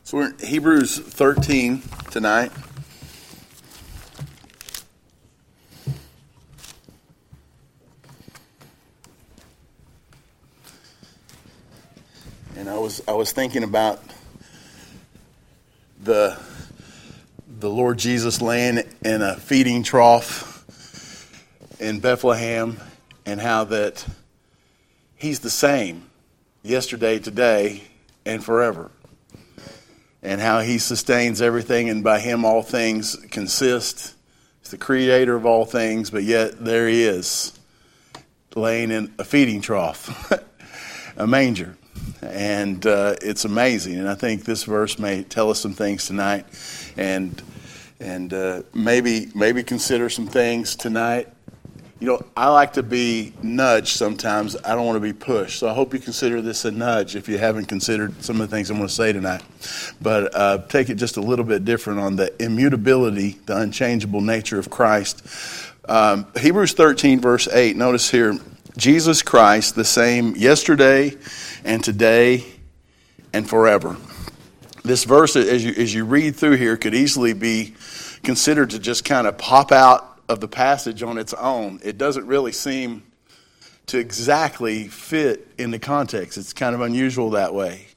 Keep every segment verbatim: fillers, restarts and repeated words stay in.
So we're in Hebrews thirteen tonight. And I was I was thinking about the the Lord Jesus laying in a feeding trough in Bethlehem, and how that he's the same yesterday, today, and forever. And how he sustains everything, and by him all things consist. He's the creator of all things, but yet there he is, laying in a feeding trough, a manger. And uh, it's amazing. And I think this verse may tell us some things tonight, and and uh, maybe maybe consider some things tonight. You know, I like to be nudged sometimes. I don't want to be pushed. So I hope you consider this a nudge if you haven't considered some of the things I'm going to say tonight. But uh, take it just a little bit different on the immutability, the unchangeable nature of Christ. Um, Hebrews thirteen, verse eight, notice here, Jesus Christ, the same yesterday and today and forever. This verse, as you, as you read through here, could easily be considered to just kind of pop out of the passage on its own. It doesn't really seem to exactly fit in the context. It's kind of unusual that way.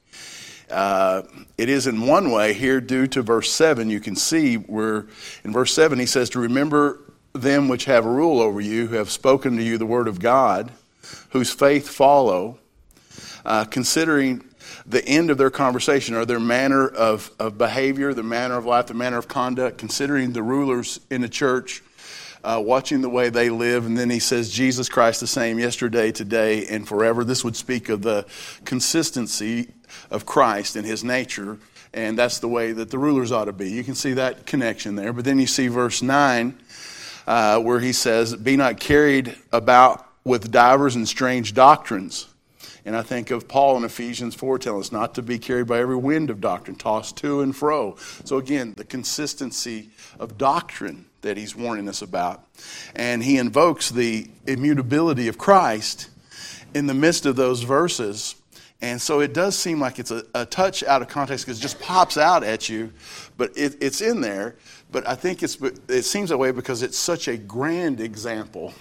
Uh, it is in one way here due to verse seven. You can see where in verse seven he says to remember them which have rule over you, who have spoken to you the word of God, whose faith follow, uh, considering the end of their conversation or their manner of, of behavior, the manner of life, the manner of conduct, considering the rulers in the church, Uh, watching the way they live. And then he says, Jesus Christ the same yesterday, today, and forever. This would speak of the consistency of Christ and his nature, and that's the way that the rulers ought to be. You can see that connection there. But then you see verse nine, uh, where he says, be not carried about with divers and strange doctrines. And I think of Paul in Ephesians four telling us not to be carried by every wind of doctrine, tossed to and fro. So again, the consistency of doctrine that he's warning us about. And he invokes the immutability of Christ in the midst of those verses. And so it does seem like it's a, a touch out of context because it just pops out at you, but it, it's in there. But I think it's it seems that way because it's such a grand example,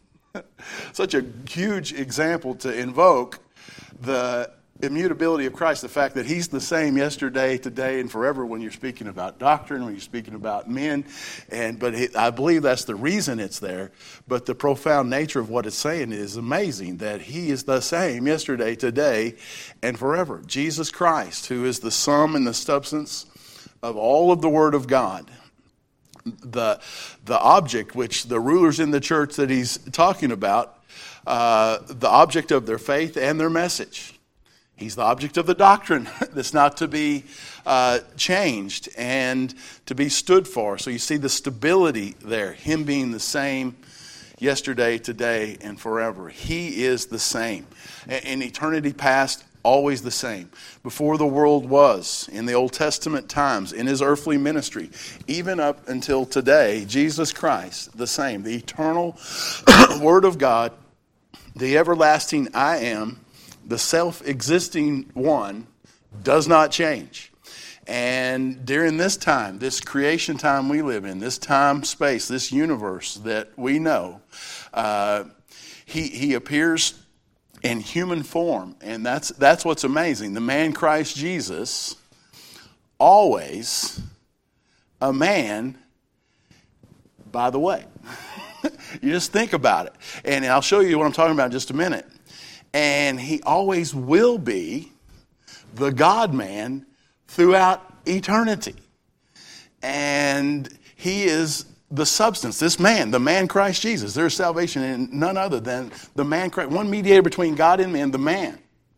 such a huge example to invoke the immutability of Christ, the fact that he's the same yesterday, today, and forever when you're speaking about doctrine, when you're speaking about men. And but it, I believe that's the reason it's there. But the profound nature of what it's saying is amazing, that he is the same yesterday, today, and forever. Jesus Christ, who is the sum and the substance of all of the Word of God. The, the object which the rulers in the church that he's talking about, uh, the object of their faith and their message. He's the object of the doctrine that's not to be uh, changed and to be stood for. So you see the stability there, him being the same yesterday, today, and forever. He is the same. In eternity past, always the same. Before the world was, in the Old Testament times, in his earthly ministry, even up until today, Jesus Christ, the same. The eternal Word of God, the everlasting I am, the self-existing one, does not change. And during this time, this creation time we live in, this time, space, this universe that we know, uh, he, he appears in human form. And that's, that's what's amazing. The man Christ Jesus, always a man, by the way. You just think about it. And I'll show you what I'm talking about in just a minute. And he always will be the God-man throughout eternity. And he is the substance, this man, the man Christ Jesus. There's salvation in none other than the man Christ, one mediator between God and man, the man,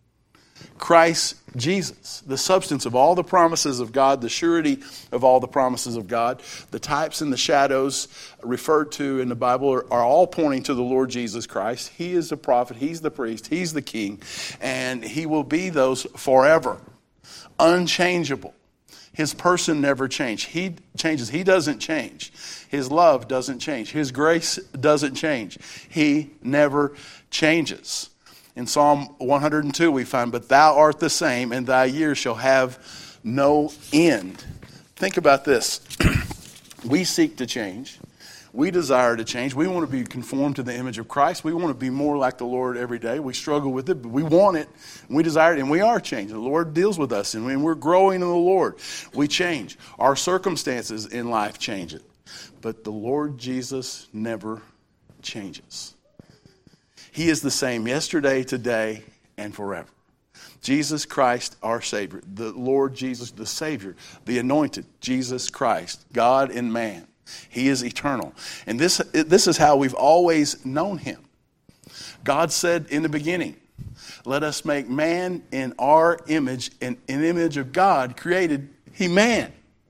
Christ Jesus, the substance of all the promises of God, the surety of all the promises of God. The types and the shadows referred to in the Bible are, are all pointing to the Lord Jesus Christ. He is the prophet, he's the priest, he's the king, and he will be those forever, unchangeable. His person never changed. He changes. He doesn't change. His love doesn't change. His grace doesn't change. He never changes. In Psalm one hundred two we find, but thou art the same, and thy years shall have no end. Think about this. We seek to change. We desire to change. We want to be conformed to the image of Christ. We want to be more like the Lord every day. We struggle with it, but we want it. We desire it, and we are changing. The Lord deals with us, and when we're growing in the Lord, we change. Our circumstances in life change it. But the Lord Jesus never changes. He is the same yesterday, today, and forever. Jesus Christ, our Savior. The Lord Jesus, the Savior. The anointed Jesus Christ. God and man. He is eternal. And this, this is how we've always known him. God said in the beginning, let us make man in our image, and in the image of God created he man.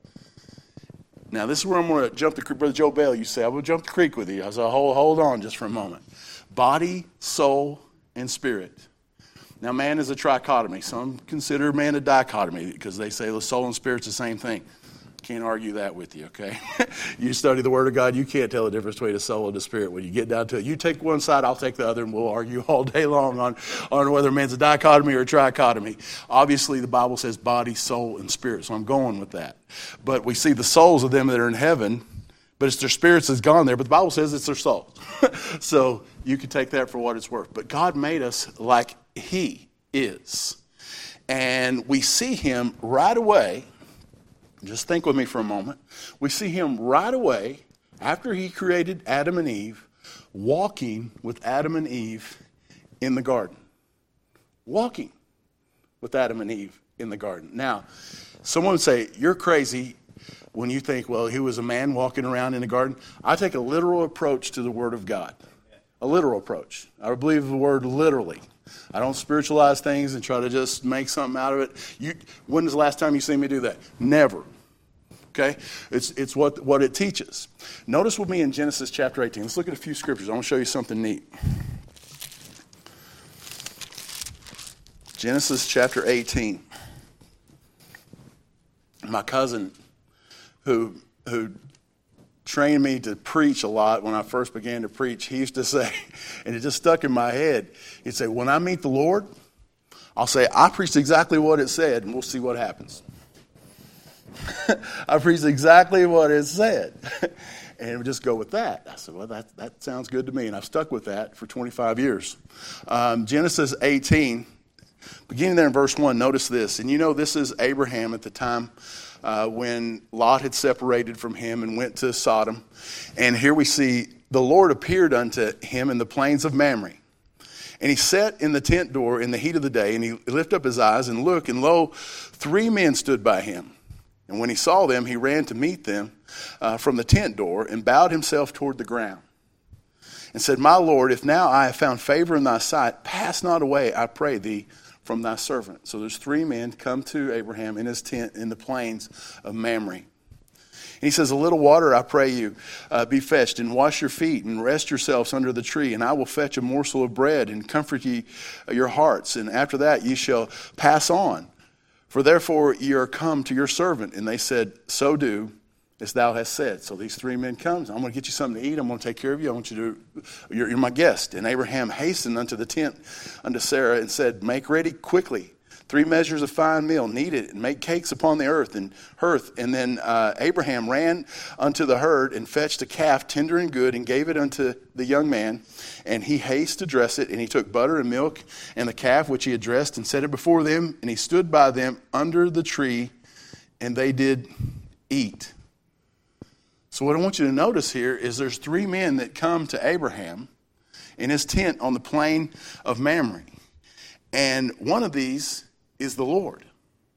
Now this is where I'm going to jump the creek. Brother Joe Bell, you say, I will jump the creek with you. I said, hold, hold on just for a moment. Body, soul, and spirit. Now man is a trichotomy. Some consider man a dichotomy because they say the soul and spirit's the same thing. Can't argue that with you, okay? You study the Word of God, you can't tell the difference between the soul and the spirit. When you get down to it, you take one side, I'll take the other, and we'll argue all day long on, on whether man's a dichotomy or a trichotomy. Obviously, the Bible says body, soul, and spirit, so I'm going with that. But we see the souls of them that are in heaven, but it's their spirits that's gone there, but the Bible says it's their souls. So you can take that for what it's worth. But God made us like he is. And we see him right away. Just think with me for a moment. We see him right away after he created Adam and Eve, walking with Adam and Eve in the garden. Walking with Adam and Eve in the garden. Now, someone would say, you're crazy when you think, well, he was a man walking around in the garden. I take a literal approach to the Word of God. A literal approach. I believe the word literally. I don't spiritualize things and try to just make something out of it. You, when is the last time you seen me do that? Never. Okay? It's it's what, what it teaches. Notice with me in Genesis chapter eighteen. Let's look at a few scriptures. I want to show you something neat. Genesis chapter eighteen. My cousin who who trained me to preach a lot when I first began to preach, he used to say, and it just stuck in my head, he'd say, when I meet the Lord, I'll say, I preached exactly what it said, and we'll see what happens. I preached exactly what it said. And it would just go with that. I said, well, that, that sounds good to me. And I've stuck with that for twenty-five years. Um, Genesis eighteen, beginning there in verse one, notice this. And you know this is Abraham at the time uh, when Lot had separated from him and went to Sodom. And here we see the Lord appeared unto him in the plains of Mamre. And he sat in the tent door in the heat of the day, and he lifted up his eyes and looked, and lo, three men stood by him. And when he saw them, he ran to meet them uh, from the tent door and bowed himself toward the ground and said, my Lord, if now I have found favor in thy sight, pass not away, I pray thee, from thy servant. So there's three men come to Abraham in his tent in the plains of Mamre. And he says, a little water, I pray you, uh, be fetched, and wash your feet, and rest yourselves under the tree, and I will fetch a morsel of bread, and comfort ye uh, your hearts, and after that ye shall pass on. For therefore ye are come to your servant. And they said, so do as thou hast said. So these three men come. I'm going to get you something to eat. I'm going to take care of you. I want you to, you're, you're my guest. And Abraham hastened unto the tent unto Sarah and said, make ready quickly three measures of fine meal, knead it, and make cakes upon the earth and hearth. And then uh, Abraham ran unto the herd and fetched a calf tender and good and gave it unto the young man. And he hasted to dress it, and he took butter and milk and the calf which he had dressed and set it before them. And he stood by them under the tree, and they did eat. So what I want you to notice here is there's three men that come to Abraham in his tent on the plain of Mamre. And one of these is the Lord.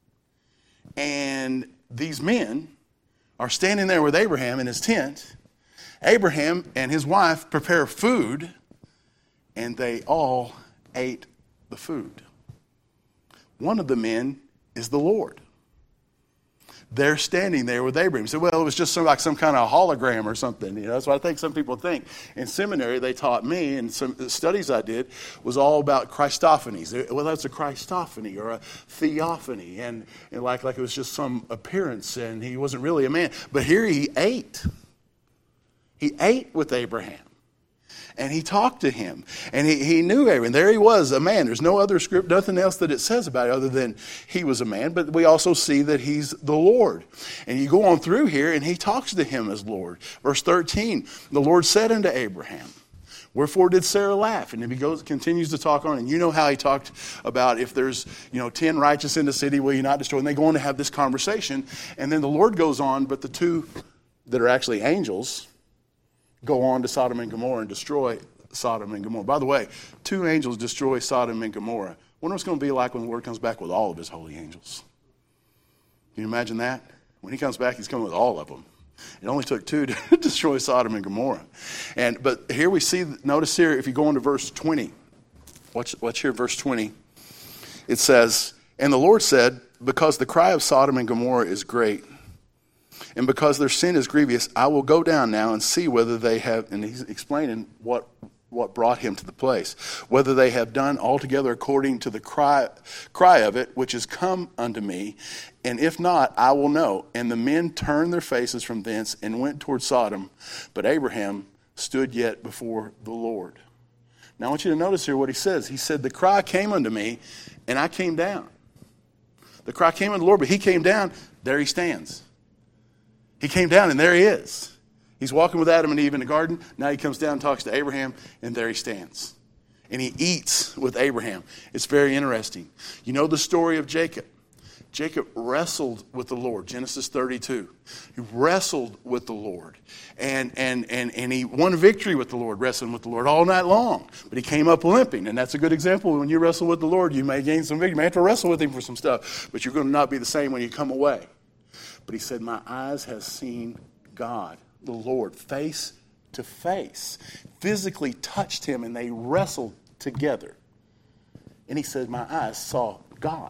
And these men are standing there with Abraham in his tent. Abraham and his wife prepare food, and they all ate the food. One of the men is the Lord. They're standing there with Abraham. You say, well, it was just some, like some kind of hologram or something. You know, that's what I think some people think. In seminary, they taught me, and some studies I did, was all about Christophanies. Well, that's a Christophany or a theophany, and, and like, like it was just some appearance, and he wasn't really a man. But here he ate. He ate with Abraham. And he talked to him. And he, he knew Abraham. There he was, a man. There's no other script, nothing else that it says about it other than he was a man. But we also see that he's the Lord. And you go on through here, and he talks to him as Lord. Verse thirteen, the Lord said unto Abraham, wherefore did Sarah laugh? And then he goes, continues to talk on. And you know how he talked about if there's, you know, ten righteous in the city, will you not destroy? And they go on to have this conversation. And then the Lord goes on, but the two that are actually angels go on to Sodom and Gomorrah and destroy Sodom and Gomorrah. By the way, two angels destroy Sodom and Gomorrah. I wonder what it's going to be like when the Lord comes back with all of his holy angels. Can you imagine that? When he comes back, he's coming with all of them. It only took two to destroy Sodom and Gomorrah. And but here we see, notice here, if you go into verse twenty, watch, watch here, verse twenty. It says, and the Lord said, because the cry of Sodom and Gomorrah is great, and because their sin is grievous, I will go down now and see whether they have, and he's explaining what what brought him to the place, whether they have done altogether according to the cry, cry of it, which is come unto me, and if not, I will know. And the men turned their faces from thence and went toward Sodom, but Abraham stood yet before the Lord. Now I want you to notice here what he says. He said, the cry came unto me, and I came down. The cry came unto the Lord, but he came down, there he stands. He came down, and there he is. He's walking with Adam and Eve in the garden. Now he comes down and talks to Abraham, and there he stands. And he eats with Abraham. It's very interesting. You know the story of Jacob. Jacob wrestled with the Lord, Genesis thirty-two. He wrestled with the Lord. And, and, and, and he won victory with the Lord, wrestling with the Lord all night long. But he came up limping. And that's a good example. When you wrestle with the Lord, you may gain some victory. You may have to wrestle with him for some stuff. But you're going to not be the same when you come away. But he said, my eyes have seen God, the Lord, face to face. Physically touched him, and they wrestled together. And he said, my eyes saw God.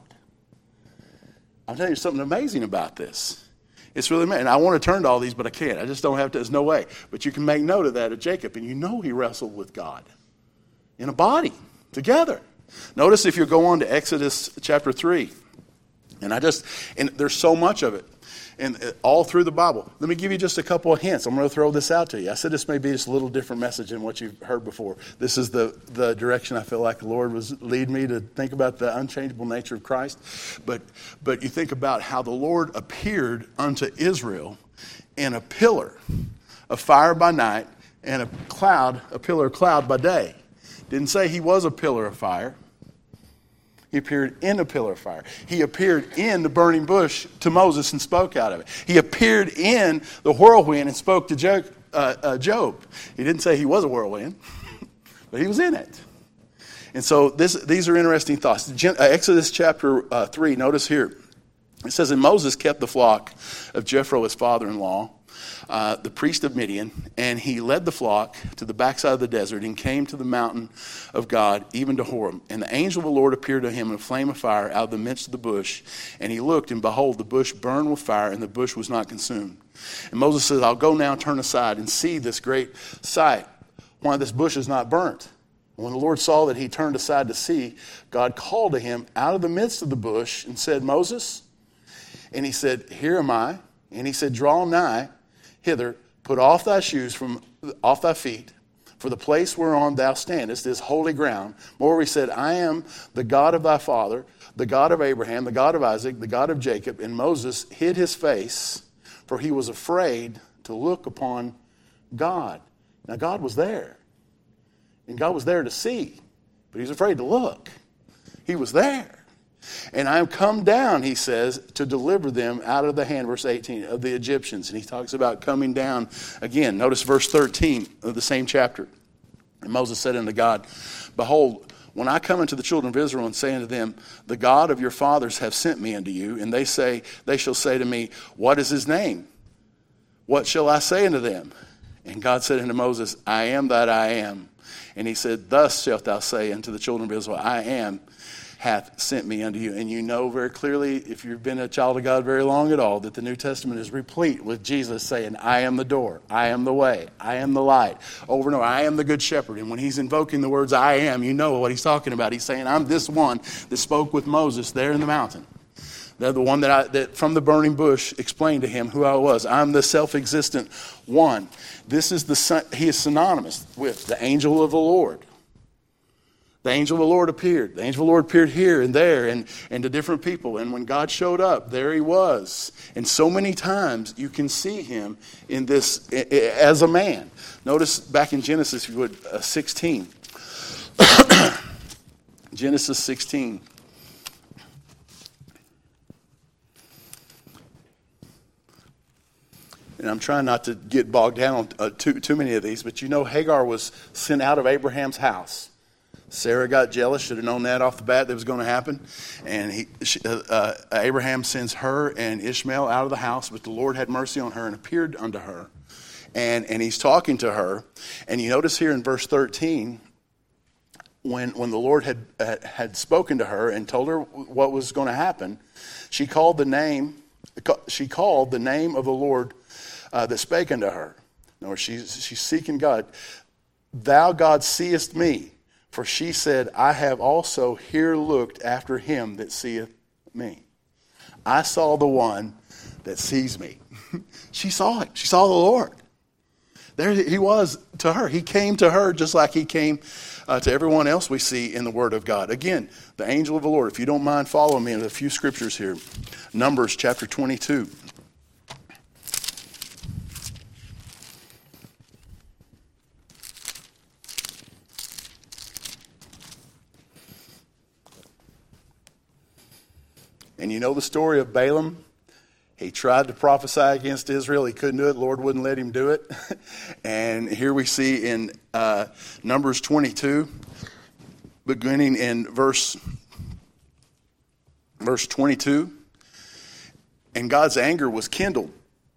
I'll tell you something amazing about this. It's really amazing. And I want to turn to all these, but I can't. I just don't have to. There's no way. But you can make note of that of Jacob, and you know he wrestled with God in a body together. Notice if you go on to Exodus chapter three. And I just, and there's so much of it. And all through the Bible. Let me give you just a couple of hints. I'm going to throw this out to you. I said this may be just a little different message than what you've heard before. This is the, the direction I feel like the Lord was leading me to think about the unchangeable nature of Christ. But, but you think about how the Lord appeared unto Israel in a pillar of fire by night and a cloud, a pillar of cloud by day. Didn't say he was a pillar of fire. He appeared in a pillar of fire. He appeared in the burning bush to Moses and spoke out of it. He appeared in the whirlwind and spoke to Job. Uh, uh, Job. He didn't say he was a whirlwind, but he was in it. And so this, these are interesting thoughts. Gen- uh, Exodus chapter uh, three, notice here. It says, and Moses kept the flock of Jethro, his father-in-law, Uh, the priest of Midian, and he led the flock to the backside of the desert and came to the mountain of God, even to Horeb. And the angel of the Lord appeared to him in a flame of fire out of the midst of the bush. And he looked, and behold, the bush burned with fire, and the bush was not consumed. And Moses said, I'll go now, turn aside, and see this great sight, why this bush is not burnt. And when the Lord saw that he turned aside to see, God called to him out of the midst of the bush and said, Moses? And he said, here am I. And he said, draw nigh hither, put off thy shoes from off thy feet, for the place whereon thou standest is holy ground. Moreover, he said, I am the God of thy father, the God of Abraham, the God of Isaac, the God of Jacob. And Moses hid his face, for he was afraid to look upon God. Now God was there, and God was there to see, but he was afraid to look. He was there. And I am come down, he says, to deliver them out of the hand, verse eighteen, of the Egyptians. And he talks about coming down again. Notice verse thirteen of the same chapter. And Moses said unto God, behold, when I come unto the children of Israel and say unto them, the God of your fathers have sent me unto you, and they say, they shall say to me, what is his name? What shall I say unto them? And God said unto Moses, I am that I am. And he said, thus shalt thou say unto the children of Israel, I am hath sent me unto you. And you know very clearly, if you've been a child of God very long at all, that the New Testament is replete with Jesus saying, I am the door, I am the way, I am the light. Over and over, I am the good shepherd. And when he's invoking the words I am, you know what he's talking about. He's saying, I'm this one that spoke with Moses there in the mountain. The, the one that, I, that from the burning bush explained to him who I was. I'm the self-existent one. This is the he is synonymous with the angel of the Lord. The angel of the Lord appeared. The angel of the Lord appeared here and there and, and to different people. And when God showed up, there he was. And so many times you can see him in this as a man. Notice back in Genesis, if you would, uh, sixteen. Genesis sixteen. And I'm trying not to get bogged down on uh, too, too many of these, but you know Hagar was sent out of Abraham's house. Sarah got jealous, should have known that off the bat that was going to happen. And he, she, uh, uh, Abraham sends her and Ishmael out of the house, but the Lord had mercy on her and appeared unto her. And, and he's talking to her. And you notice here in verse thirteen, when, when the Lord had, uh, had spoken to her and told her what was going to happen, she called the name, she called the name of the Lord uh, that spake unto her. No, she's, she's seeking God. Thou, God, seest me. For she said, I have also here looked after him that seeth me. I saw the one that sees me. She saw it. She saw the Lord. There he was to her. He came to her just like he came uh, to everyone else we see in the Word of God. Again, the angel of the Lord. If you don't mind following me in a few scriptures here. Numbers chapter twenty-two. And you know the story of Balaam? He tried to prophesy against Israel. He couldn't do it. The Lord wouldn't let him do it. And here we see in uh, Numbers twenty-two, beginning in verse, verse twenty-two. And God's anger was kindled.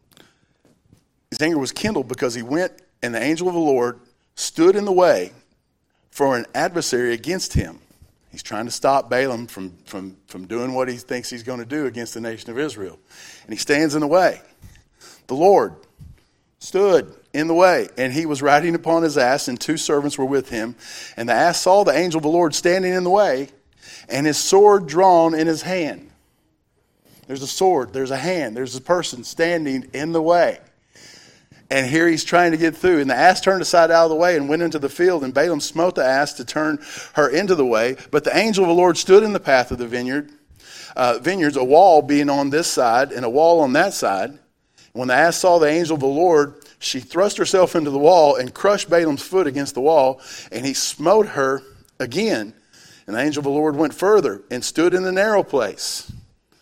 His anger was kindled because he went and the angel of the Lord stood in the way for an adversary against him. He's trying to stop Balaam from, from, from doing what he thinks he's going to do against the nation of Israel. And he stands in the way. The Lord stood in the way, and he was riding upon his ass, and two servants were with him. And the ass saw the angel of the Lord standing in the way, and his sword drawn in his hand. There's a sword, there's a hand, there's a person standing in the way. And here he's trying to get through. And the ass turned aside out of the way and went into the field. And Balaam smote the ass to turn her into the way. But the angel of the Lord stood in the path of the vineyard, uh, vineyards, a wall being on this side and a wall on that side. When the ass saw the angel of the Lord, she thrust herself into the wall and crushed Balaam's foot against the wall. And he smote her again. And the angel of the Lord went further and stood in the narrow place,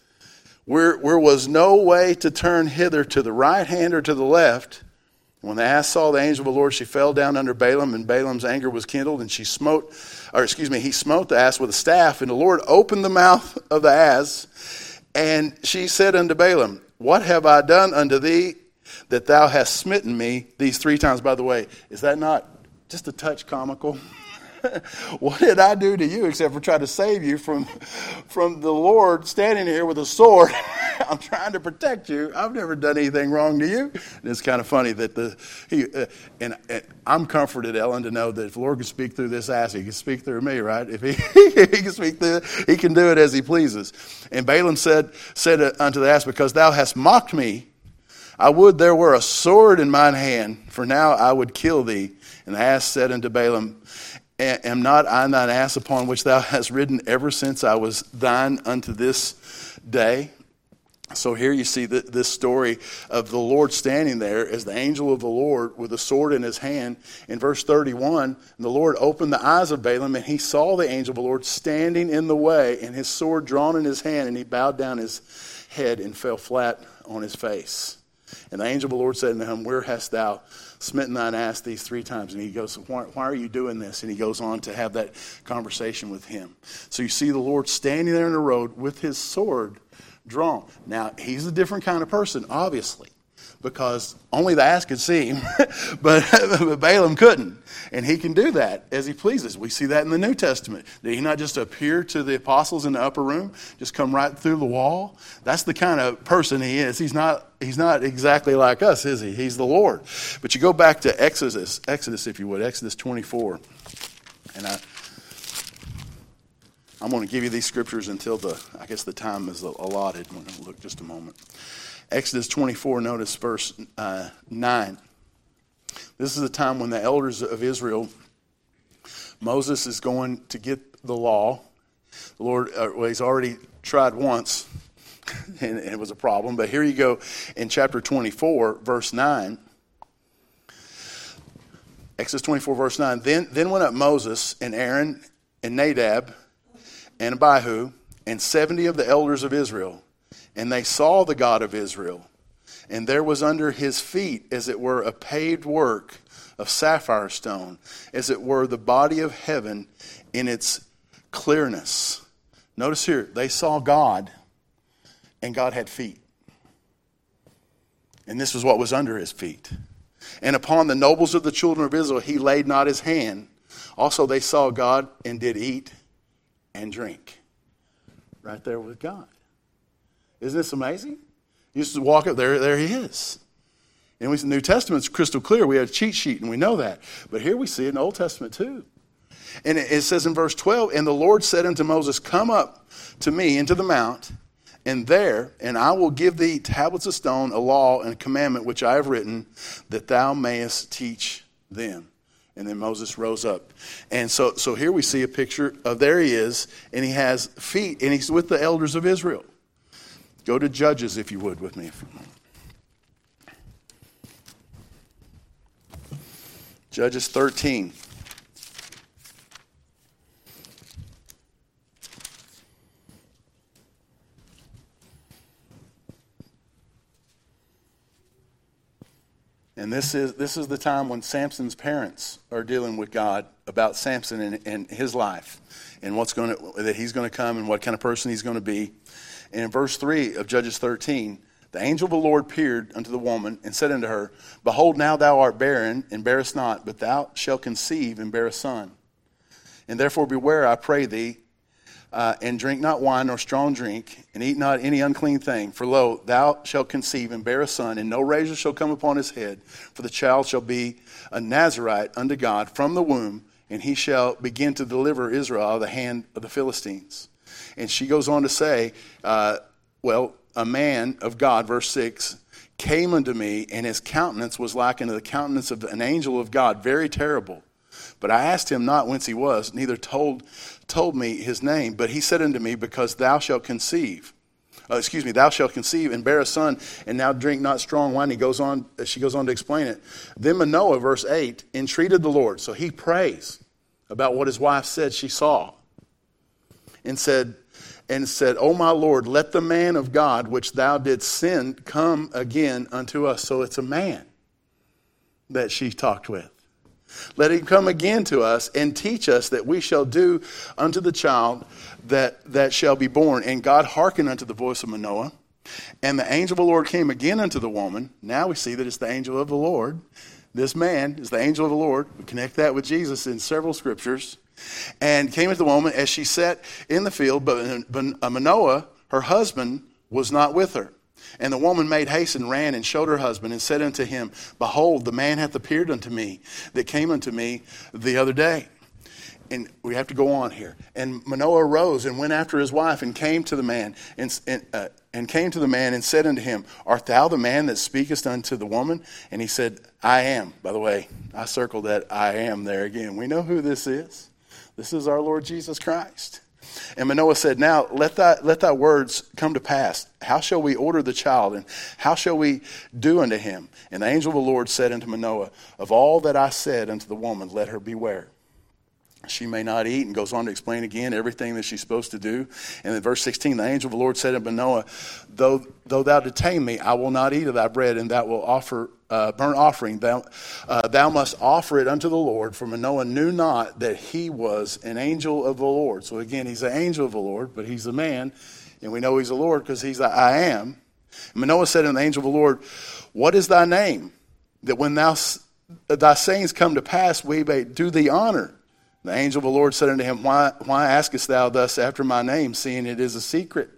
where, where was no way to turn hither to the right hand or to the left. When the ass saw the angel of the Lord, she fell down under Balaam, and Balaam's anger was kindled, and she smote, or excuse me, he smote the ass with a staff, and the Lord opened the mouth of the ass, and she said unto Balaam, what have I done unto thee that thou hast smitten me these three times? By the way, is that not just a touch comical? What did I do to you except for try to save you from, from the Lord standing here with a sword? I'm trying to protect you. I've never done anything wrong to you. And it's kind of funny that the he uh, and, and I'm comforted, Ellen, to know that if the Lord can speak through this ass, he can speak through me, right? If he, he can speak through, he can do it as he pleases. And Balaam said said unto the ass, because thou hast mocked me, I would there were a sword in mine hand, for now I would kill thee. And the ass said unto Balaam, am not I thine ass upon which thou hast ridden ever since I was thine unto this day? So here you see the, this story of the Lord standing there as the angel of the Lord with a sword in his hand. In verse thirty-one, the Lord opened the eyes of Balaam, and he saw the angel of the Lord standing in the way, and his sword drawn in his hand, and he bowed down his head and fell flat on his face. And the angel of the Lord said unto him, where hast thou smitten thine ass these three times? And he goes, why, why are you doing this? And he goes on to have that conversation with him. So you see the Lord standing there in the road with his sword drawn. Now, he's a different kind of person, obviously, because only the ass could see him, but, but Balaam couldn't. And he can do that as he pleases. We see that in the New Testament. Did he not just appear to the apostles in the upper room, just come right through the wall? That's the kind of person he is. He's not, he's not exactly like us, is he? He's the Lord. But you go back to Exodus, Exodus, if you would, Exodus twenty-four. And I... I'm going to give you these scriptures until the, I guess the time is allotted. We're going to look just a moment. Exodus twenty-four, notice verse uh, nine. This is the time when the elders of Israel, Moses is going to get the law. The Lord, uh, well, he's already tried once, and it was a problem. But here you go in chapter twenty-four, verse nine. Exodus twenty-four, verse nine. Then, then went up Moses and Aaron and Nadab and Abihu and seventy of the elders of Israel. And they saw the God of Israel. And there was under his feet, as it were, a paved work of sapphire stone, as it were the body of heaven in its clearness. Notice here, they saw God, and God had feet. And this was what was under his feet. And upon the nobles of the children of Israel he laid not his hand. Also they saw God and did eat and drink. Right there with God. Isn't this amazing? You just walk up there, there he is. And we, the New Testament's crystal clear. We have a cheat sheet and we know that. But here we see it in the Old Testament too. And it, it says in verse twelve, and the Lord said unto Moses, come up to me into the mount, and there, and I will give thee tablets of stone, a law and a commandment which I have written, that thou mayest teach them. And then Moses rose up. And so, so here we see a picture of, there he is, and he has feet, and he's with the elders of Israel. Go to Judges, if you would, with me for a moment. Judges thirteen. And this is this is the time when Samson's parents are dealing with God about Samson and, and his life, and what's going to that he's going to come and what kind of person he's going to be. And in verse three of Judges thirteen, the angel of the Lord appeared unto the woman and said unto her, behold, now thou art barren and bearest not, but thou shalt conceive and bear a son. And therefore beware, I pray thee, uh, and drink not wine nor strong drink, and eat not any unclean thing. For lo, thou shalt conceive and bear a son, and no razor shall come upon his head. For the child shall be a Nazarite unto God from the womb, and he shall begin to deliver Israel out of the hand of the Philistines. And she goes on to say, uh, well, a man of God, verse six, came unto me, and his countenance was like unto the countenance of an angel of God, very terrible. But I asked him not whence he was, neither told told me his name. But he said unto me, because thou shalt conceive, uh, excuse me, thou shalt conceive and bear a son, and now drink not strong wine. He goes on, she goes on to explain it. Then Manoah, verse eight, entreated the Lord. So he prays about what his wife said she saw, and said, and said, O my Lord, let the man of God which thou didst send come again unto us. So it's a man that she talked with. Let him come again to us and teach us that we shall do unto the child that, that shall be born. And God hearkened unto the voice of Manoah. And the angel of the Lord came again unto the woman. Now we see that it's the angel of the Lord. This man is the angel of the Lord. We connect that with Jesus in several scriptures. And came unto the woman as she sat in the field, but Manoah, her husband, was not with her. And the woman made haste and ran and showed her husband and said unto him, behold, the man hath appeared unto me that came unto me the other day. And we have to go on here. And Manoah arose and went after his wife and came to the man and, and, uh, and came to the man and said unto him, art thou the man that speakest unto the woman? And he said, I am. By the way, I circled that I am there again. We know who this is. This is our Lord Jesus Christ. And Manoah said, now let thy, let thy words come to pass. How shall we order the child, and how shall we do unto him? And the angel of the Lord said unto Manoah, of all that I said unto the woman, let her beware. She may not eat, and goes on to explain again everything that she's supposed to do. And in verse sixteen, the angel of the Lord said unto Manoah, though, though thou detain me, I will not eat of thy bread, and thou wilt offer uh, burnt offering. Thou, uh, thou must offer it unto the Lord. For Manoah knew not that he was an angel of the Lord. So again, he's an angel of the Lord, but he's a man, and we know he's the Lord because he's the I am. And Manoah said unto the angel of the Lord, what is thy name? That when thou thy sayings come to pass, we may do thee honor. The angel of the Lord said unto him, Why, why askest thou thus after my name, seeing it is a secret?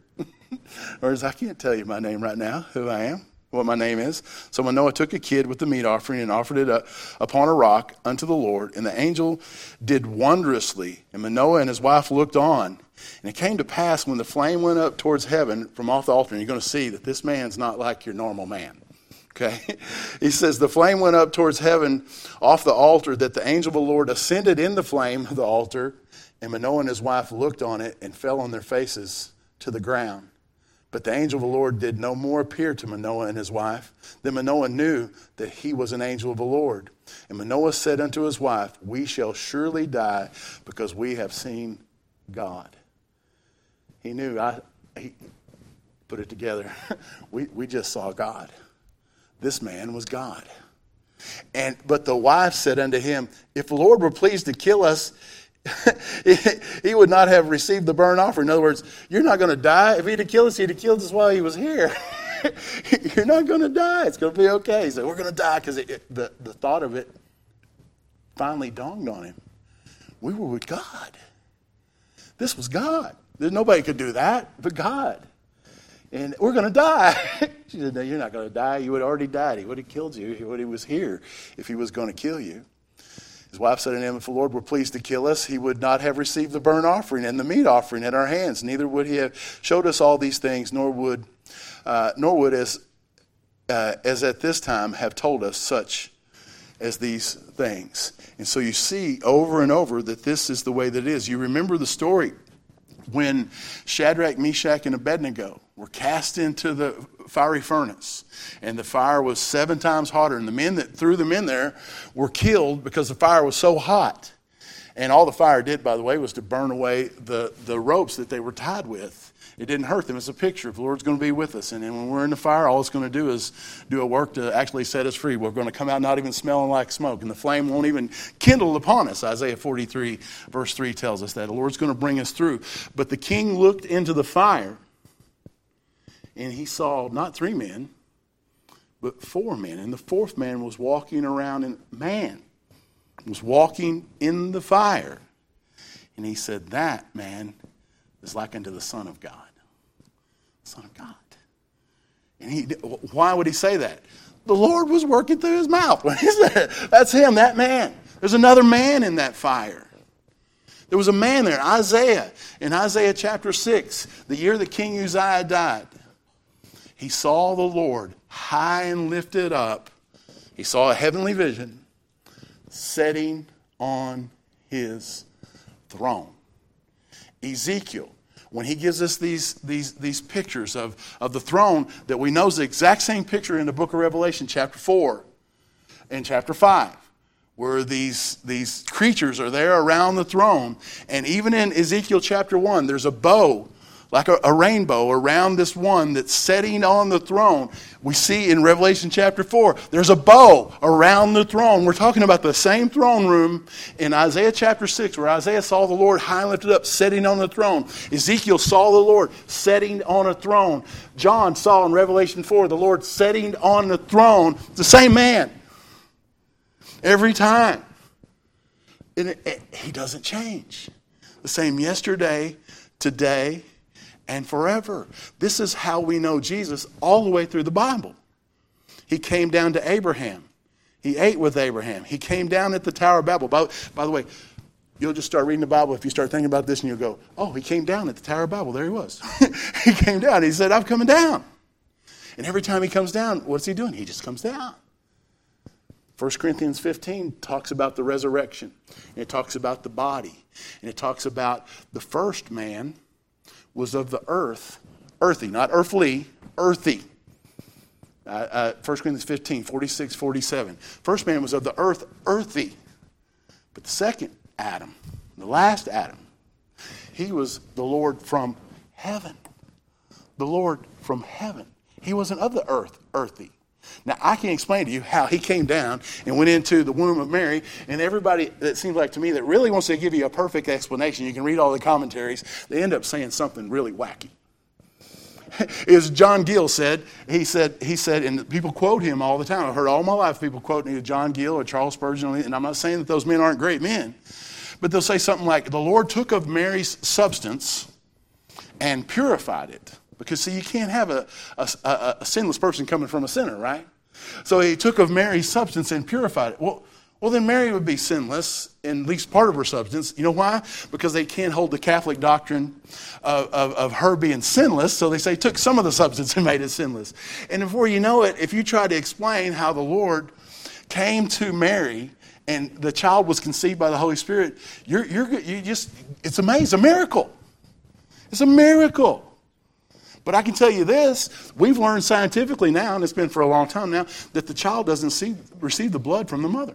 Or as I can't tell you my name right now, who I am, what my name is. So Manoah took a kid with the meat offering and offered it up upon a rock unto the Lord. And the angel did wondrously. And Manoah and his wife looked on. And it came to pass when the flame went up towards heaven from off the altar, and you're going to see that this man's not like your normal man. Okay? He says, the flame went up towards heaven off the altar, that the angel of the Lord ascended in the flame of the altar, and Manoah and his wife looked on it and fell on their faces to the ground. But the angel of the Lord did no more appear to Manoah and his wife. Then Manoah knew that he was an angel of the Lord. And Manoah said unto his wife, we shall surely die, because we have seen God. He knew, I, he put it together. we, we just saw God. This man was God. And but the wife said unto him, if the Lord were pleased to kill us, he would not have received the burnt offering. In other words, you're not going to die. If he'd have killed us, he'd have killed us while he was here. You're not going to die. It's going to be okay. He said, we're going to die, because the, the thought of it finally dawned on him. We were with God. This was God. There's nobody could do that but God. And we're going to die. She said, no, you're not going to die. You would have already died. He would have killed you. He would have was here if he was going to kill you. His wife said to him, if the Lord were pleased to kill us, he would not have received the burnt offering and the meat offering at our hands. Neither would he have showed us all these things, nor would, uh, nor would as, uh, as at this time have told us such as these things. And so you see over and over that this is the way that it is. You remember the story when Shadrach, Meshach, and Abednego were cast into the fiery furnace, and the fire was seven times hotter, and the men that threw them in there were killed because the fire was so hot. And all the fire did, by the way, was to burn away the, the ropes that they were tied with. It didn't hurt them. It's a picture of the Lord's going to be with us. And then when we're in the fire, all it's going to do is do a work to actually set us free. We're going to come out not even smelling like smoke, and the flame won't even kindle upon us. Isaiah forty-three, verse three tells us that. The Lord's going to bring us through. But the king looked into the fire, and he saw not three men, but four men. And the fourth man was walking around, and man was walking in the fire. And he said, that man is like unto the Son of God. Son of God. And he, why would he say that? The Lord was working through his mouth when he said, that's him, that man. There's another man in that fire. There was a man there, Isaiah, in Isaiah chapter six, the year that King Uzziah died. He saw the Lord high and lifted up. He saw a heavenly vision sitting on his throne. Ezekiel, when he gives us these, these, these pictures of, of the throne, that we know is the exact same picture in the book of Revelation, chapter four and chapter five, where these, these creatures are there around the throne. And even in Ezekiel chapter one, there's a bow, like a, a rainbow, around this one that's sitting on the throne. We see in Revelation chapter four, there's a bow around the throne. We're talking about the same throne room in Isaiah chapter six, where Isaiah saw the Lord high and lifted up, sitting on the throne. Ezekiel saw the Lord sitting on a throne. John saw in Revelation four the Lord sitting on the throne. It's the same man every time. And it, it, he doesn't change. The same yesterday, today, and forever. This is how we know Jesus all the way through the Bible. He came down to Abraham. He ate with Abraham. He came down at the Tower of Babel. By, by the way, you'll just start reading the Bible if you start thinking about this, and you'll go, oh, he came down at the Tower of Babel. There he was. He came down. He said, I'm coming down. And every time he comes down, what's he doing? He just comes down. First Corinthians fifteen talks about the resurrection. And it talks about the body. And it talks about the first man was of the earth, earthy, not earthly, earthy. Uh, uh, First Corinthians fifteen, forty-six, forty-seven. First man was of the earth, earthy. But the second Adam, the last Adam, he was the Lord from heaven. The Lord from heaven. He wasn't of the earth, earthy. Now, I can explain to you how he came down and went into the womb of Mary, and everybody that seems like to me that really wants to give you a perfect explanation, you can read all the commentaries, they end up saying something really wacky. As John Gill said, he said, he said, and people quote him all the time. I've heard all my life people quote either John Gill or Charles Spurgeon, and I'm not saying that those men aren't great men, but they'll say something like, the Lord took of Mary's substance and purified it. Because, see, you can't have a, a, a sinless person coming from a sinner, right? So he took of Mary's substance and purified it. Well, Well, then Mary would be sinless in at least part of her substance. You know why? Because they can't hold the Catholic doctrine of, of, of her being sinless, so they say took some of the substance and made it sinless. And before you know it, if you try to explain how the Lord came to Mary and the child was conceived by the Holy Spirit, you're, you're you just, it's amazing. It's a miracle. It's a miracle. But I can tell you this, we've learned scientifically now, and it's been for a long time now, that the child doesn't see, receive the blood from the mother.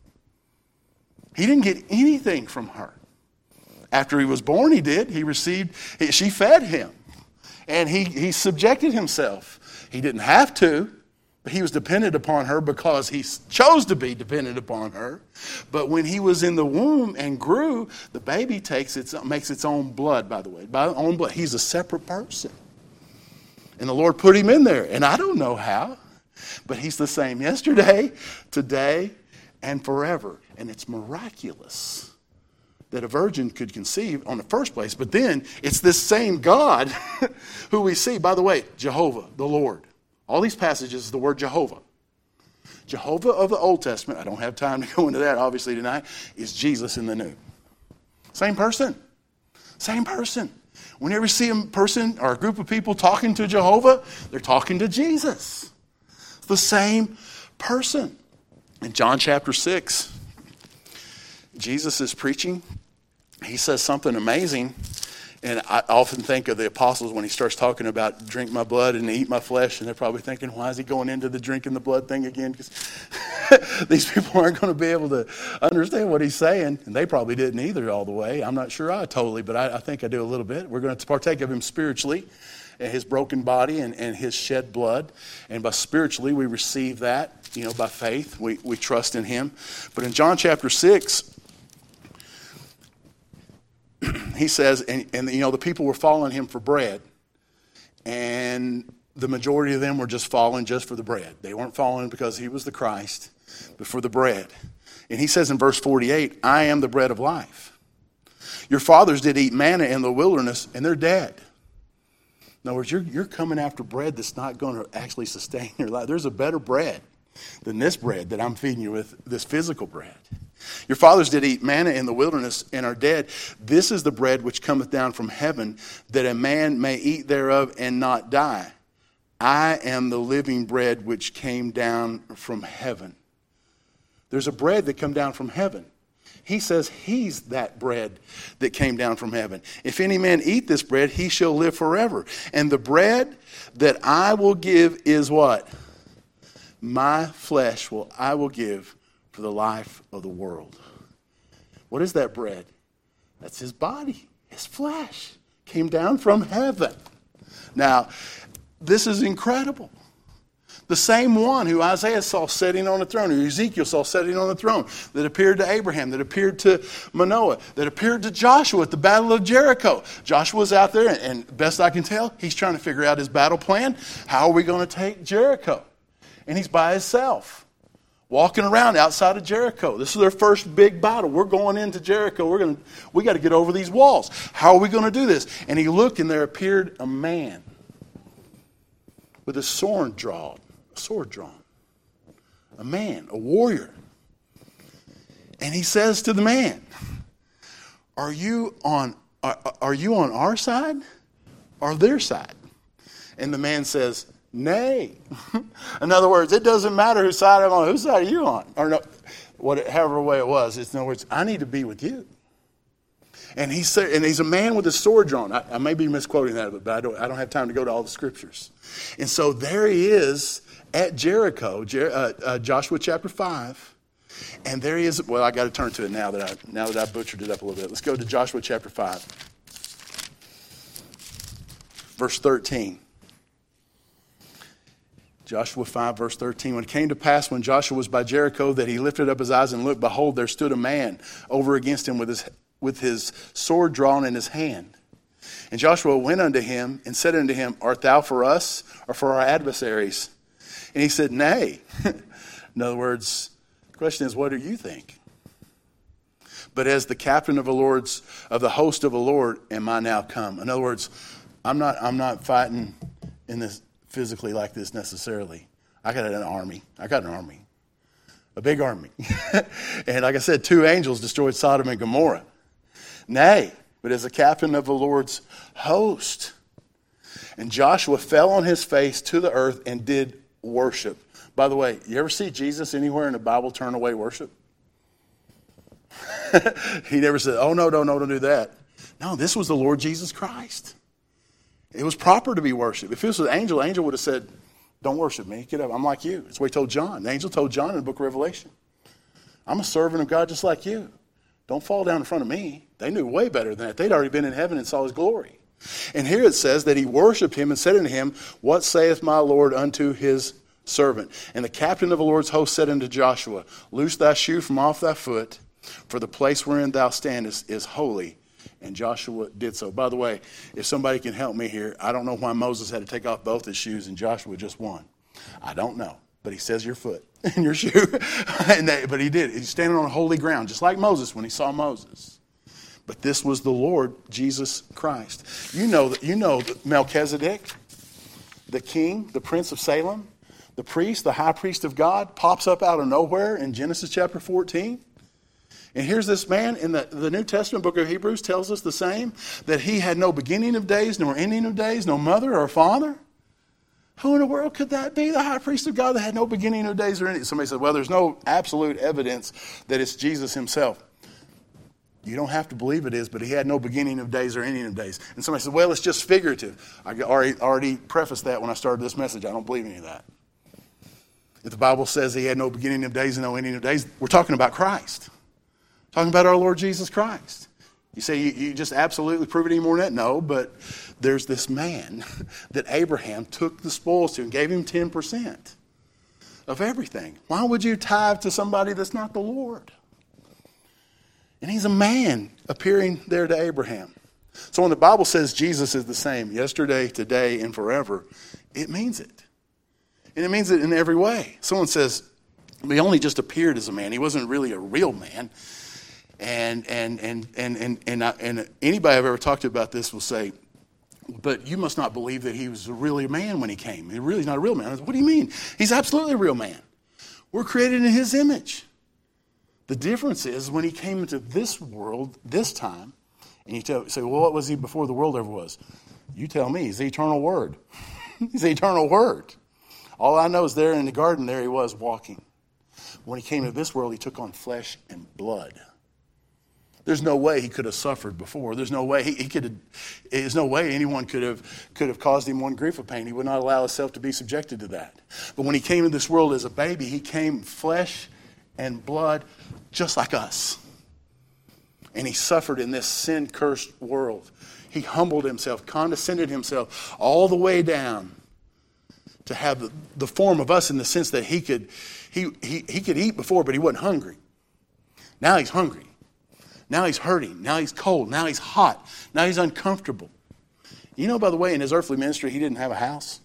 He didn't get anything from her. After he was born, he did. He received, she fed him. And he, he subjected himself. He didn't have to, but he was dependent upon her because he chose to be dependent upon her. But when he was in the womb and grew, the baby takes its, makes its own blood, by the way. By own blood. He's a separate person. And the Lord put him in there. And I don't know how, but he's the same yesterday, today, and forever. And it's miraculous that a virgin could conceive on the first place. But then it's this same God who we see. By the way, Jehovah, the Lord. All these passages, the word Jehovah. Jehovah of the Old Testament, I don't have time to go into that obviously tonight, is Jesus in the New. Same person. Same person. Whenever you see a person or a group of people talking to Jehovah, they're talking to Jesus. It's the same person. In John chapter six, Jesus is preaching. He says something amazing. And I often think of the apostles when he starts talking about drink my blood and eat my flesh. And they're probably thinking, why is he going into the drinking the blood thing again? Because these people aren't going to be able to understand what he's saying. And they probably didn't either all the way. I'm not sure I totally, but I, I think I do a little bit. We're going to partake of him spiritually, and his broken body and, and his shed blood. And by spiritually, we receive that, you know, by faith. We, we trust in him. But in John chapter six, he says, and, and you know, the people were following him for bread. And the majority of them were just following just for the bread. They weren't following because he was the Christ, but for the bread. And he says in verse forty-eight, I am the bread of life. Your fathers did eat manna in the wilderness, and they're dead. In other words, you're, you're coming after bread that's not going to actually sustain your life. There's a better bread than this bread that I'm feeding you with, this physical bread. Your fathers did eat manna in the wilderness and are dead. This is the bread which cometh down from heaven, that a man may eat thereof and not die. I am the living bread which came down from heaven. There's a bread that come down from heaven. He says he's that bread that came down from heaven. If any man eat this bread, he shall live forever. And the bread that I will give is what? My flesh will I will give for the life of the world. What is that bread? That's his body, his flesh. Came down from heaven. Now, this is incredible. The same one who Isaiah saw sitting on the throne, who Ezekiel saw sitting on the throne, that appeared to Abraham, that appeared to Manoah, that appeared to Joshua at the Battle of Jericho. Joshua's out there, and best I can tell, he's trying to figure out his battle plan. How are we going to take Jericho? And he's by himself, walking around outside of Jericho. This is their first big battle. We're going into Jericho. We're going to, we got to get over these walls. How are we going to do this? And he looked, and there appeared a man with a sword drawn. A sword drawn. A man, a warrior. And he says to the man, Are you on are, are you on our side or their side? And the man says, Nay. In other words, it doesn't matter whose side I'm on. Whose side are you on? Or no, whatever way it was. It's in other words, I need to be with you. And he said, and he's a man with a sword drawn. I, I may be misquoting that, but I don't. I don't have time to go to all the scriptures. And so there he is at Jericho, Jer, uh, uh, Joshua chapter five. And there he is. Well, I got to turn to it now that I now that I butchered it up a little bit. Let's go to Joshua chapter five, verse thirteen. Joshua five, verse thirteen. When it came to pass, when Joshua was by Jericho, that he lifted up his eyes and looked, behold, there stood a man over against him with his with his sword drawn in his hand. And Joshua went unto him and said unto him, Art thou for us or for our adversaries? And he said, Nay. In other words, the question is, what do you think? But as the captain of the Lord's of the host of the Lord am I now come. In other words, I'm not I'm not fighting in this physically like this necessarily. I got an army. I got an army. A big army. And like I said, two angels destroyed Sodom and Gomorrah. Nay, but as the captain of the Lord's host. And Joshua fell on his face to the earth and did worship. By the way, you ever see Jesus anywhere in the Bible turn away worship? He never said, oh, no, no, no, don't do that. No, this was the Lord Jesus Christ. It was proper to be worshiped. If this was an angel, the angel would have said, don't worship me. Get up. I'm like you. That's what he told John. The angel told John in the book of Revelation. I'm a servant of God just like you. Don't fall down in front of me. They knew way better than that. They'd already been in heaven and saw his glory. And here it says that he worshipped him and said unto him, what saith my Lord unto his servant? And the captain of the Lord's host said unto Joshua, loose thy shoe from off thy foot, for the place wherein thou standest is holy. And Joshua did so. By the way, if somebody can help me here, I don't know why Moses had to take off both his shoes and Joshua just one. I don't know. But he says your foot and your shoe. and they, but he did. He's standing on holy ground, just like Moses when he saw Moses. But this was the Lord Jesus Christ. You know that you know that Melchizedek, the king, the prince of Salem, the priest, the high priest of God, pops up out of nowhere in Genesis chapter fourteen. And here's this man in the, the New Testament book of Hebrews tells us the same, that he had no beginning of days, nor ending of days, no mother or father. Who in the world could that be, the high priest of God that had no beginning of days or ending? Somebody said, well, there's no absolute evidence that it's Jesus himself. You don't have to believe it is, but he had no beginning of days or ending of days. And somebody said, well, it's just figurative. I already, already prefaced that when I started this message. I don't believe any of that. If the Bible says he had no beginning of days and no ending of days, we're talking about Christ. Talking about our Lord Jesus Christ. You say, you, you just absolutely prove it any more than that? No, but there's this man that Abraham took the spoils to and gave him ten percent of everything. Why would you tithe to somebody that's not the Lord? And he's a man appearing there to Abraham. So when the Bible says Jesus is the same yesterday, today, and forever, it means it. And it means it in every way. Someone says, he only just appeared as a man. He wasn't really a real man. And and and and and and, I, and anybody I've ever talked to about this will say, but you must not believe that he was really a man when he came. He's really not a real man. I said, what do you mean? He's absolutely a real man. We're created in his image. The difference is when he came into this world this time, and you tell, say, well, what was he before the world ever was? You tell me. He's the eternal word. He's the eternal word. All I know is there in the garden, there he was walking. When he came to this world, he took on flesh and blood. There's no way he could have suffered before. There's no way he, he could have, there's no way anyone could have could have caused him one grief of pain. He would not allow himself to be subjected to that. But when he came into this world as a baby, he came flesh and blood just like us. And he suffered in this sin-cursed world. He humbled himself, condescended himself all the way down to have the, the form of us in the sense that he could he, he he could eat before, but he wasn't hungry. Now he's hungry. Now he's hurting. Now he's cold. Now he's hot. Now he's uncomfortable. You know, by the way, in his earthly ministry, he didn't have a house.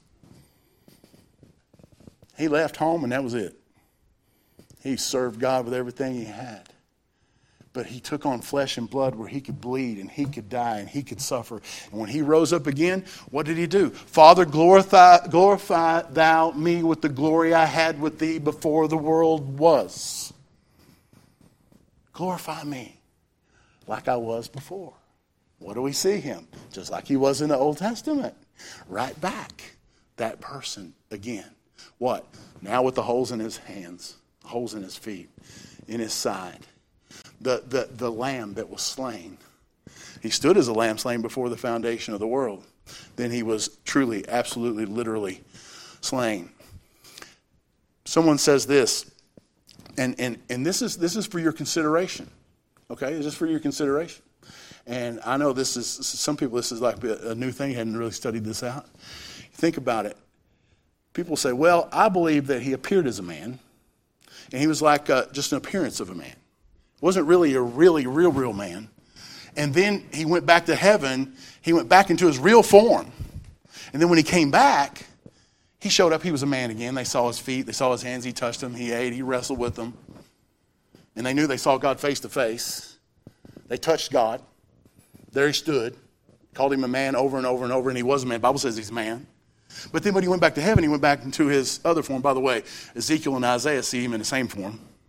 He left home and that was it. He served God with everything he had. But he took on flesh and blood where he could bleed and he could die and he could suffer. And when he rose up again, what did he do? Father, glorify, glorify thou me with the glory I had with thee before the world was. Glorify me like I was before. What do we see him? Just like he was in the Old Testament. Right back. That person again. What? Now with the holes in his hands, holes in his feet, in his side. The, the, the lamb that was slain. He stood as a lamb slain before the foundation of the world. Then he was truly, absolutely, literally slain. Someone says this, and, and, and this is this is for your consideration. Okay, it's just for your consideration. And I know this is, some people, this is like a new thing, hadn't really studied this out. Think about it. People say, well, I believe that he appeared as a man, and he was like uh, just an appearance of a man. Wasn't really a really, real, real man. And then he went back to heaven. He went back into his real form. And then when he came back, he showed up. He was a man again. They saw his feet. They saw his hands. He touched them. He ate. He wrestled with them. And they knew they saw God face to face. They touched God. There he stood. Called him a man over and over and over. And he was a man. The Bible says he's a man. But then when he went back to heaven, he went back into his other form. By the way, Ezekiel and Isaiah see him in the same form.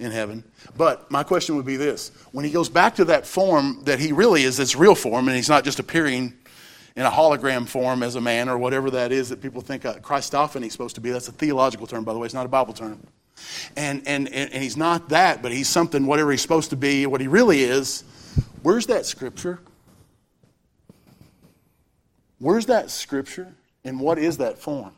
in heaven. But my question would be this. When he goes back to that form that he really is, its real form, and he's not just appearing in a hologram form as a man or whatever that is that people think uh, Christophany is supposed to be. That's a theological term, by the way. It's not a Bible term. And, and, and, and he's not that, but he's something, whatever he's supposed to be, what he really is. Where's that scripture? Where's that scripture? And what is that form?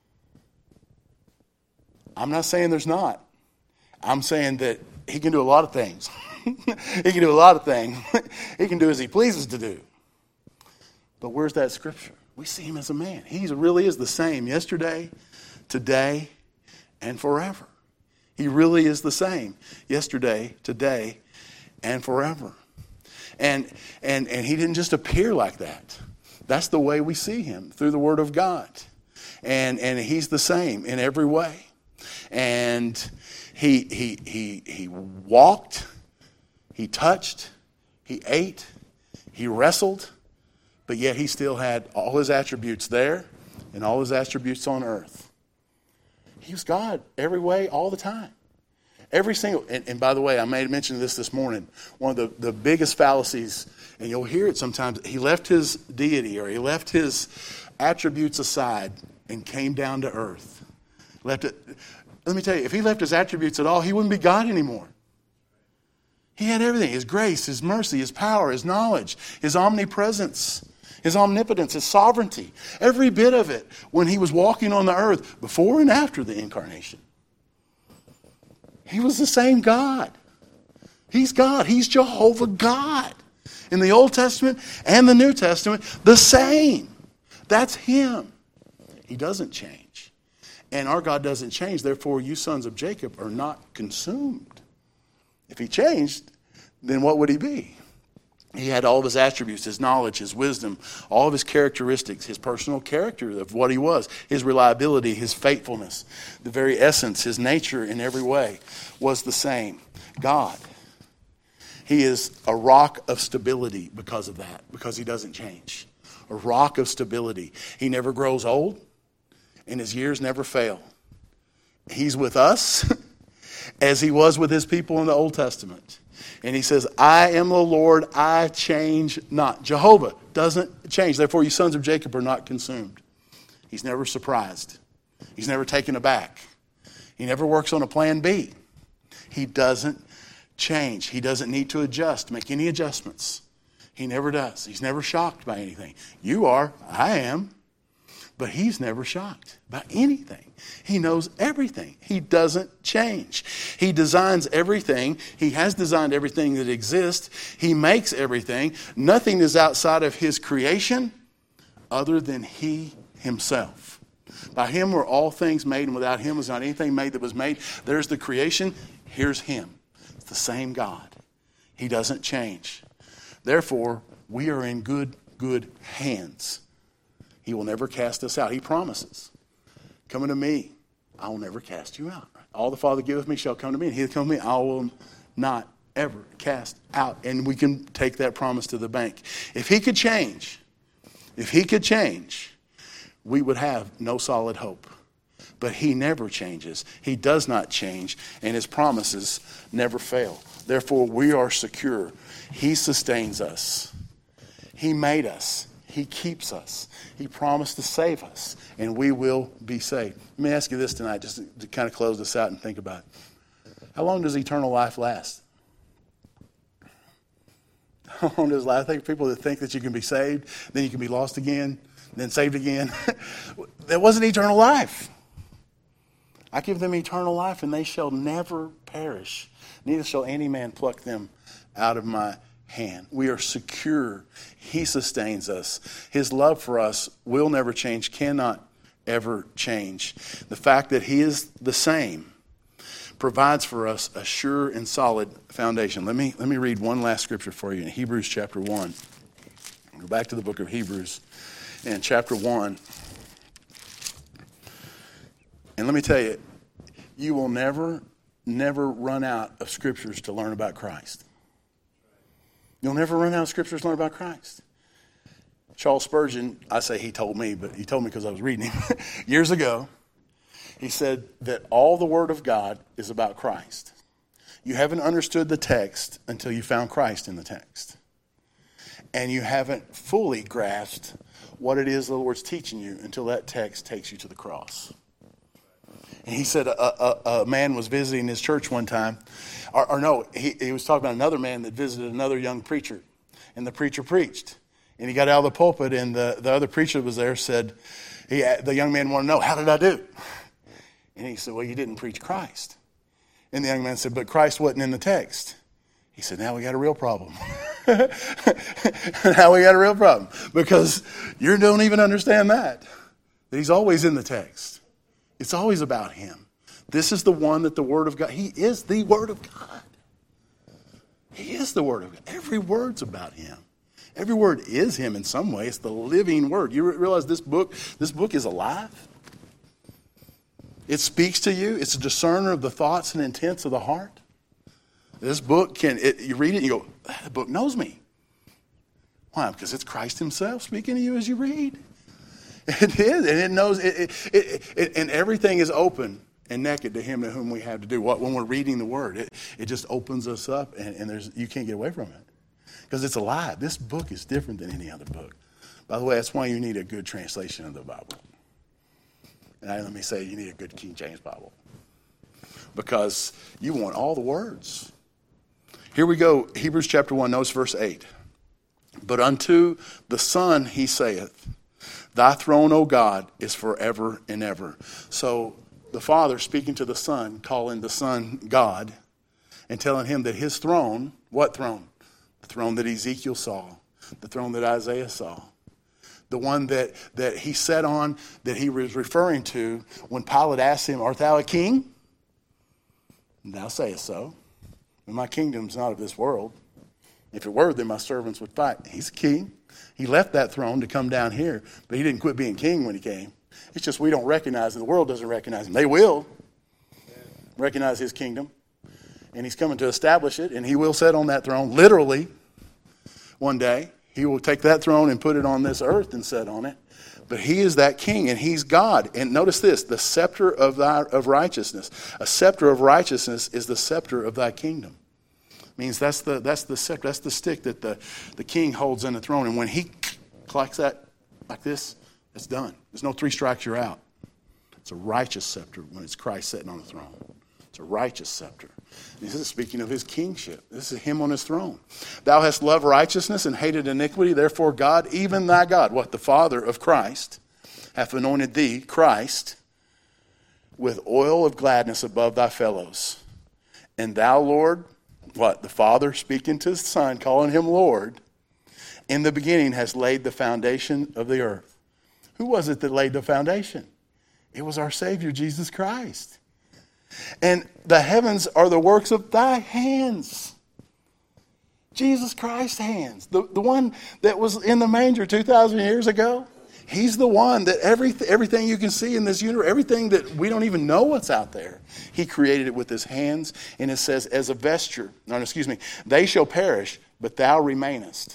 I'm not saying there's not. I'm saying that he can do a lot of things. He can do a lot of things. He can do as he pleases to do. But where's that scripture? We see him as a man. He really is the same yesterday, today, and forever. He really is the same yesterday, today, and forever. And, and, and he didn't just appear like that. That's the way we see him, through the Word of God. And, and he's the same in every way. And he, he, he, he walked, he touched, he ate, he wrestled, but yet he still had all his attributes there and all his attributes on earth. He was God every way, all the time. Every single, and, and by the way, I made mention of this this morning. One of the, the biggest fallacies, and you'll hear it sometimes, he left his deity or he left his attributes aside and came down to earth. Left it. Let me tell you, if he left his attributes at all, he wouldn't be God anymore. He had everything, his grace, his mercy, his power, his knowledge, his omnipresence, his omnipotence, his sovereignty. Every bit of it when he was walking on the earth, before and after the incarnation. He was the same God. He's God. He's Jehovah God. In the Old Testament and the New Testament, the same. That's him. He doesn't change. And our God doesn't change. Therefore, you sons of Jacob are not consumed. If he changed, then what would he be? He had all of his attributes, his knowledge, his wisdom, all of his characteristics, his personal character of what he was, his reliability, his faithfulness, the very essence, his nature in every way was the same. God. He is a rock of stability because of that, because he doesn't change. A rock of stability. He never grows old, and his years never fail. He's with us as he was with his people in the Old Testament. And he says, I am the Lord, I change not. Jehovah doesn't change. Therefore, you sons of Jacob are not consumed. He's never surprised. He's never taken aback. He never works on a plan B. He doesn't change. He doesn't need to adjust, make any adjustments. He never does. He's never shocked by anything. You are, I am. But he's never shocked by anything. He knows everything. He doesn't change. He designs everything. He has designed everything that exists. He makes everything. Nothing is outside of his creation other than he himself. By him were all things made, and without him was not anything made that was made. There's the creation. Here's him. It's the same God. He doesn't change. Therefore, we are in good, good hands. He will never cast us out. He promises. Come unto me, I will never cast you out. All the Father giveth me shall come to me, and he that come to me, I will not ever cast out. And we can take that promise to the bank. If he could change, if he could change, we would have no solid hope. But he never changes. He does not change, and his promises never fail. Therefore, we are secure. He sustains us. He made us. He keeps us. He promised to save us, and we will be saved. Let me ask you this tonight, just to, to kind of close this out and think about it. How long does eternal life last? How long does life? I think people that think that you can be saved, then you can be lost again, then saved again. That wasn't eternal life. I give them eternal life, and they shall never perish. Neither shall any man pluck them out of my hand. We are secure. He sustains us. His love for us will never change, cannot ever change. The fact that he is the same provides for us a sure and solid foundation. Let me let me read one last scripture for you in Hebrews chapter one. Go back to the book of Hebrews and chapter one. And let me tell you, you will never, never run out of scriptures to learn about Christ. You'll never run out of scriptures to learn about Christ. Charles Spurgeon, I say he told me, but he told me because I was reading him, years ago, he said that all the Word of God is about Christ. you haven't understood the text until you found Christ in the text. And you haven't fully grasped what it is the Lord's teaching you until that text takes you to the cross. And he said a, a, a man was visiting his church one time. Or, or no, he, he was talking about another man that visited another young preacher. And the preacher preached. And he got out of the pulpit, and the, the other preacher was there, said, he, the young man wanted to know, how did I do? And he said, well, you didn't preach Christ. And the young man said, but Christ wasn't in the text. He said, now we got a real problem. Now we got a real problem. Because you don't even understand that. That he's always in the text. It's always about him. This is the one that the Word of God, he is the Word of God. He is the Word of God. Every word's about him. Every word is him in some way. It's the living Word. You realize this book, this book is alive? It speaks to you. It's a discerner of the thoughts and intents of the heart. This book can, it, you read it and you go, that book knows me. Why? Because it's Christ himself speaking to you as you read. It is, and it knows, it, it, it, it, and everything is open and naked to him to whom we have to do. What when we're reading the Word, it, it just opens us up, and, and there's you can't get away from it. Because it's alive. This book is different than any other book. By the way, that's why you need a good translation of the Bible. And I, let me say, you need a good King James Bible. Because you want all the words. Here we go, Hebrews chapter one, notice verse eight. But unto the Son he saith, thy throne, O God, is forever and ever. So the Father speaking to the Son, calling the Son God, and telling him that his throne, what throne? The throne that Ezekiel saw, the throne that Isaiah saw. The one that, that he sat on, that he was referring to when Pilate asked him, art thou a king? And thou sayest so. And my kingdom's not of this world. If it were, then my servants would fight. He's a king. He left that throne to come down here, but he didn't quit being king when he came. It's just we don't recognize him. The world doesn't recognize him. They will recognize his kingdom. And he's coming to establish it, and he will sit on that throne, literally, one day. He will take that throne and put it on this earth and sit on it. But he is that king, and he's God. And notice this, the scepter of thy of righteousness. A scepter of righteousness is the scepter of thy kingdom. Means that's the that's the scepter, that's the stick that the, the king holds in the throne. And when he clicks that like this, it's done. There's no three strikes, you're out. It's a righteous scepter when it's Christ sitting on the throne. It's a righteous scepter. This is speaking of his kingship. This is him on his throne. Thou hast loved righteousness and hated iniquity. Therefore God, even thy God, what? The Father of Christ, hath anointed thee, Christ, with oil of gladness above thy fellows. And thou, Lord, what? The Father speaking to the Son, calling him Lord, in the beginning has laid the foundation of the earth. Who was it that laid the foundation? It was our Savior, Jesus Christ. And the heavens are the works of thy hands. Jesus Christ's hands. The, the one that was in the manger two thousand years ago. He's the one that every, everything you can see in this universe, everything that we don't even know what's out there, he created it with his hands. And it says, as a vesture, no, excuse me, they shall perish, but thou remainest.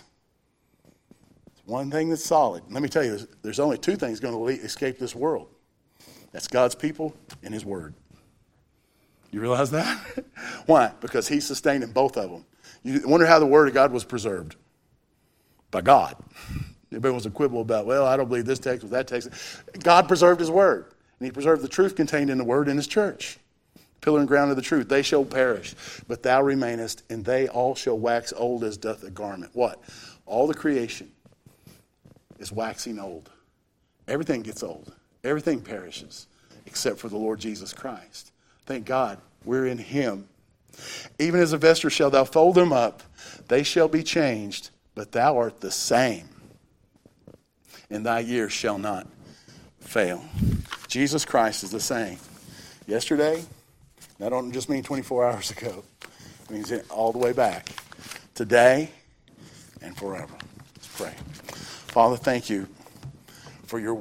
One thing that's solid. Let me tell you, there's, there's only two things going to escape this world. That's God's people and his word. You realize that? Why? Because he's sustaining both of them. You wonder how the word of God was preserved? By God. Everybody was a quibble about, well, I don't believe this text was that text. God preserved his word. And he preserved the truth contained in the word in his church. Pillar and ground of the truth. They shall perish, but thou remainest, and they all shall wax old as doth a garment. What? All the creation is waxing old. Everything gets old. Everything perishes except for the Lord Jesus Christ. Thank God we're in him. Even as a vesture shalt thou fold them up. They shall be changed, but thou art the same. And thy years shall not fail. Jesus Christ is the same. Yesterday, that don't just mean twenty-four hours ago. It means all the way back. Today and forever. Let's pray. Father, thank you for your